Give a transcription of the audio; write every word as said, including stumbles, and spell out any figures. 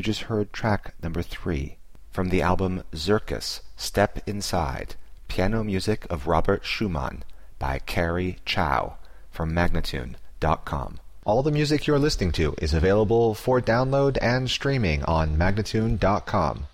just heard track number three from the album Zirkus, Step Inside, piano music of Robert Schumann by Carrie Chow from Magnatune dot com. All the music you're listening to is available for download and streaming on Magnatune dot com.